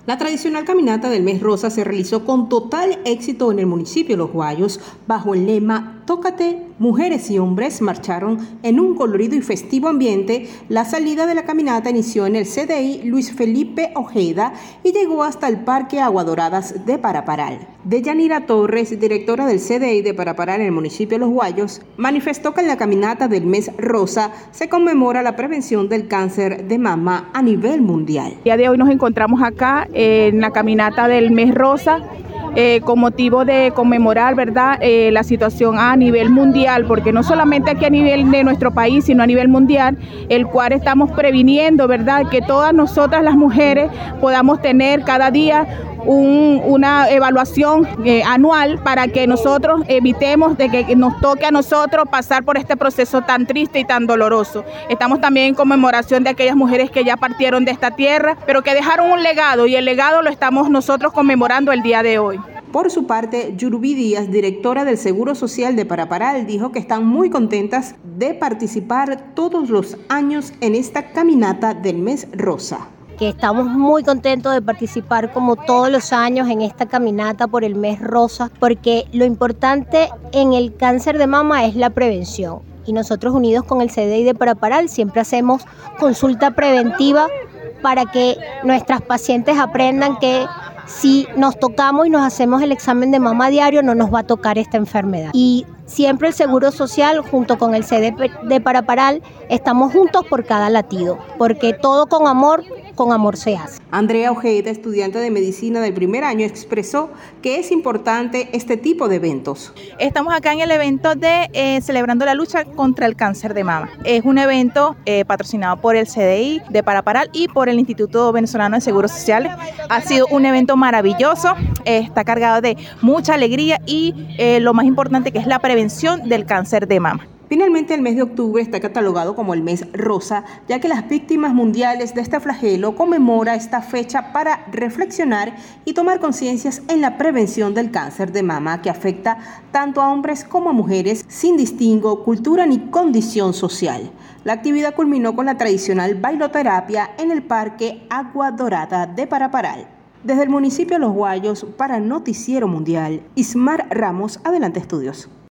La tradicional caminata del mes rosa se realizó con total éxito en el municipio de Los Guayos, bajo el lema Tócate. Mujeres y hombres marcharon en un colorido y festivo ambiente. La salida de la caminata inició en el CDI Luis Felipe Ojeda y llegó hasta el Parque Aguadoradas de Paraparal. Deyanira Torres, directora del CDI de Paraparal en el municipio de Los Guayos, manifestó que en la caminata del mes rosa se conmemora la prevención del cáncer de mama a nivel mundial. El día de hoy nos encontramos acá en la caminata del mes rosa, con motivo de conmemorar, ¿verdad?, la situación a nivel mundial, porque no solamente aquí a nivel de nuestro país, sino a nivel mundial, el cual estamos previniendo, ¿verdad?, que todas nosotras las mujeres podamos tener cada día una evaluación anual para que nosotros evitemos de que nos toque a nosotros pasar por este proceso tan triste y tan doloroso. Estamos también en conmemoración de aquellas mujeres que ya partieron de esta tierra, pero que dejaron un legado, y el legado lo estamos nosotros conmemorando el día de hoy. Por su parte, Yurubí Díaz, directora del Seguro Social de Paraparal, dijo que están muy contentas de participar todos los años en esta caminata del mes rosa. Que estamos muy contentos de participar como todos los años en esta caminata por el mes rosa, porque lo importante en el cáncer de mama es la prevención. Y nosotros, unidos con el CDI de Paraparal, siempre hacemos consulta preventiva para que nuestras pacientes aprendan que si nos tocamos y nos hacemos el examen de mama diario, no nos va a tocar esta enfermedad. Y siempre el Seguro Social, junto con el CDI de Paraparal, estamos juntos por cada latido, porque todo con amor se hace. Andrea Ojeda, estudiante de medicina del primer año, expresó que es importante este tipo de eventos. Estamos acá en el evento de celebrando la lucha contra el cáncer de mama. Es un evento patrocinado por el CDI de Paraparal y por el Instituto Venezolano de Seguros Sociales. Ha sido un evento maravilloso, está cargado de mucha alegría y lo más importante, que es la prevención del cáncer de mama. Finalmente, el mes de octubre está catalogado como el mes rosa, ya que las víctimas mundiales de este flagelo conmemora esta fecha para reflexionar y tomar conciencias en la prevención del cáncer de mama, que afecta tanto a hombres como a mujeres, sin distingo, cultura ni condición social. La actividad culminó con la tradicional bailoterapia en el Parque Aguadorada de Paraparal. Desde el municipio de Los Guayos, para Noticiero Mundial, Ismar Ramos, Adelante Estudios.